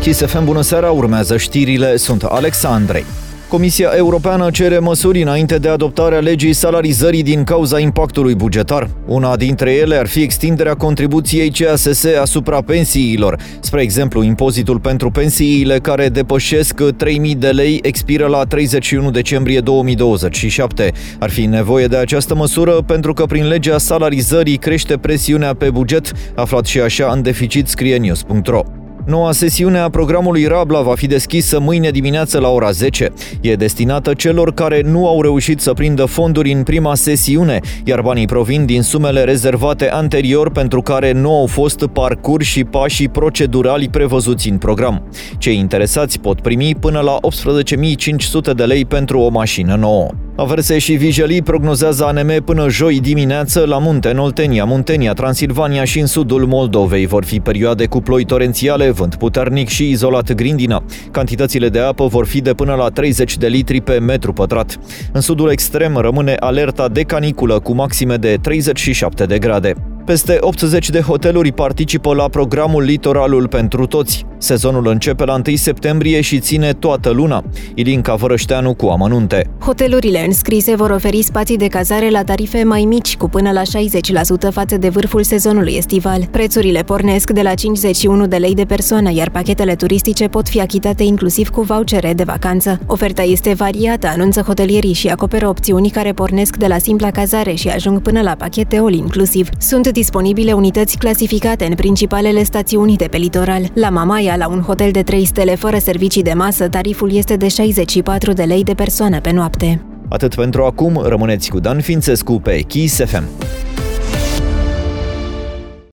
Kiss FM, bună seara, urmează știrile, sunt Alex Andrei. Comisia Europeană cere măsuri înainte de adoptarea legii salarizării din cauza impactului bugetar. Una dintre ele ar fi extinderea contribuției CASS asupra pensiilor. Spre exemplu, impozitul pentru pensiile care depășesc 3.000 de lei expiră la 31 decembrie 2027. Ar fi nevoie de această măsură pentru că prin legea salarizării crește presiunea pe buget, aflat și așa în deficit, scrie news.ro. Noua sesiune a programului Rabla va fi deschisă mâine dimineață la ora 10. E destinată celor care nu au reușit să prindă fonduri în prima sesiune, iar banii provin din sumele rezervate anterior pentru care nu au fost parcurși pașii procedurali prevăzuți în program. Cei interesați pot primi până la 18.500 de lei pentru o mașină nouă. Averse și vijelii prognozează ANM până joi dimineață la Munte, în Oltenia, Muntenia, Transilvania și în sudul Moldovei. Vor fi perioade cu ploi torențiale, vânt puternic și izolat grindină. Cantitățile de apă vor fi de până la 30 de litri pe metru pătrat. În sudul extrem rămâne alerta de caniculă cu maxime de 37 de grade. Peste 80 de hoteluri participă la programul Litoralul pentru toți. Sezonul începe la 1 septembrie și ține toată luna. Ilinca Vărășteanu cu amănunte. Hotelurile înscrise vor oferi spații de cazare la tarife mai mici, cu până la 60% față de vârful sezonului estival. Prețurile pornesc de la 51 de lei de persoană, iar pachetele turistice pot fi achitate inclusiv cu vouchere de vacanță. Oferta este variată, anunță hotelierii, și acoperă opțiuni care pornesc de la simpla cazare și ajung până la pachete all-inclusiv. Sunt disponibile unități clasificate în principalele stațiuni de pe litoral. La Mamaia, la un hotel de 3 stele fără servicii de masă, tariful este de 64 de lei de persoană pe noapte. Atât pentru acum, rămâneți cu Dan Fințescu pe Kiss FM.